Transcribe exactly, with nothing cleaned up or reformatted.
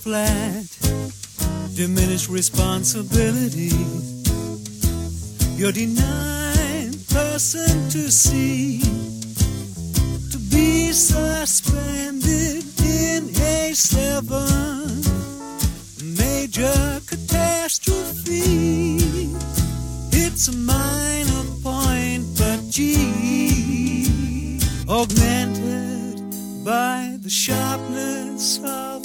flat, diminished responsibility. You're denying person to see, to be suspended in a seven major catastrophe. It's a minor point, but gee, augmented by the sharpness of